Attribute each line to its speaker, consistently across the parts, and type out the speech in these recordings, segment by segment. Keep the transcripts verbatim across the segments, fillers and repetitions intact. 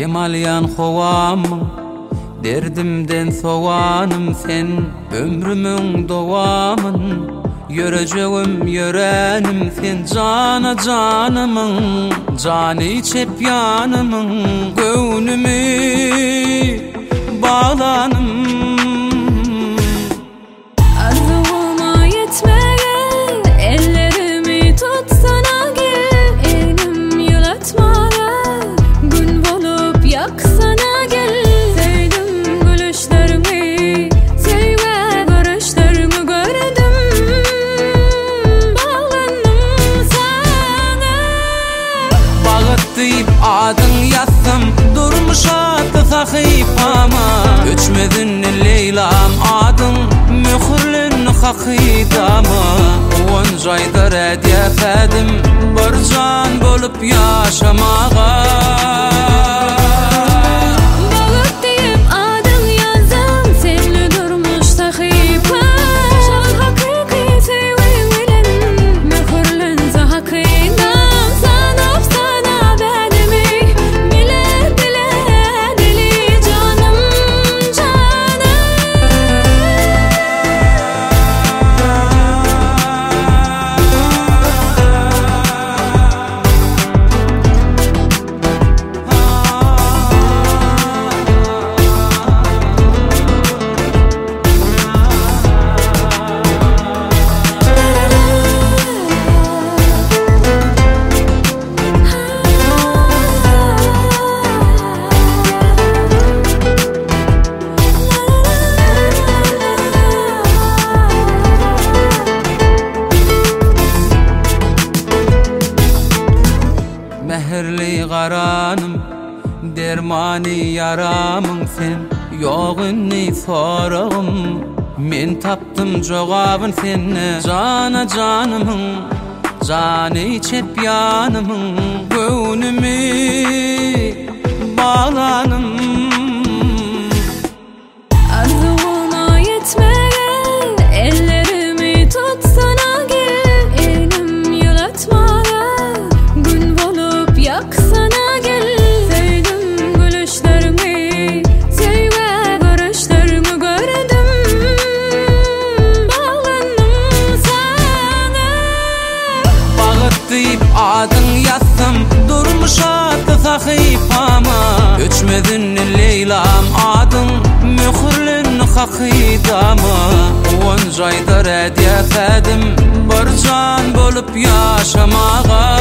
Speaker 1: Demalyan hovamın, derdimden soğanım sen, ömrümün dovamın, yöreceğim yörenim sen, cana canımın, canı içep yanımın, göğnümü bağlanım.
Speaker 2: Arzuma yetmeyen ellerimi tutsana gel, elim yılatma gün bulup yaksana gel. Sevdim gülüşlerimi, sevme görüşlerimi gördüm, bağlandım sana.
Speaker 1: Bağıt deyip adın yazsam, durmuş adı sahifama. Göçmedin Leylam adın, mühürlün hakidama. On jaydar edefedim, bir can bolup yaşamağa.
Speaker 2: Bağıt deyip adın yazsam, senli durmuş sahifa. Şol hakiki sevim bilen, mühürlün hakidam. Sanıp sana bedimi, bile bile deli canım canım.
Speaker 1: Mehirli qaranım, dermani yaramın sen, yoğunni sorağım. Men taptım cevabın senne, cana canımın, canı içep yanımın, göğnümü bağlanım.
Speaker 2: Arzuma yetmeyen ellerimi tutsana gel, elim yılatma gün bulup yaksana gel. Sevdim gülüşlerimi, sevme görüşlerimi gördüm, bağlandım sana.
Speaker 1: Bağıt deyip adın yazsam, durmuş adı sahifama. Göçmedin Leylam adın, mühürlün hakidama. On jaydar edefedim, bir can bolup yaşamağa.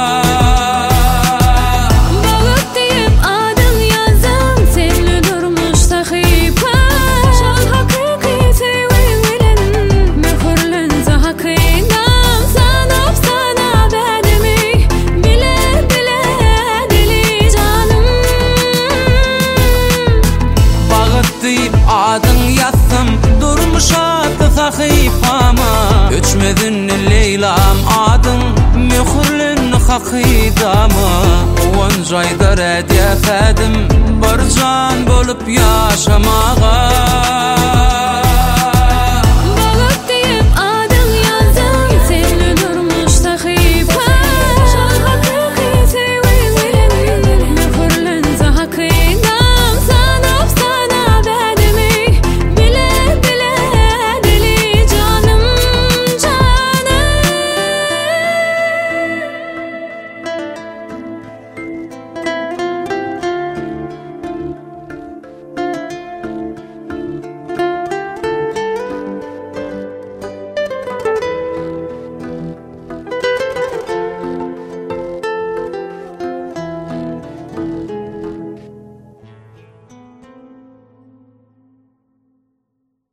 Speaker 2: Bağıt deyip adın yazsam, senli durmuş sahifa. Şol hakiki sevim bilen, mühürlün hakidam. Sanıp sana bedimi, bile bile deli canım.
Speaker 1: Bağıt deyip adın yazsam, durmuş adı sahifama. Göçmedin Leylam adın, mühürlün hakidama. On jaydar edefedim, bir can bolup yaşamağa.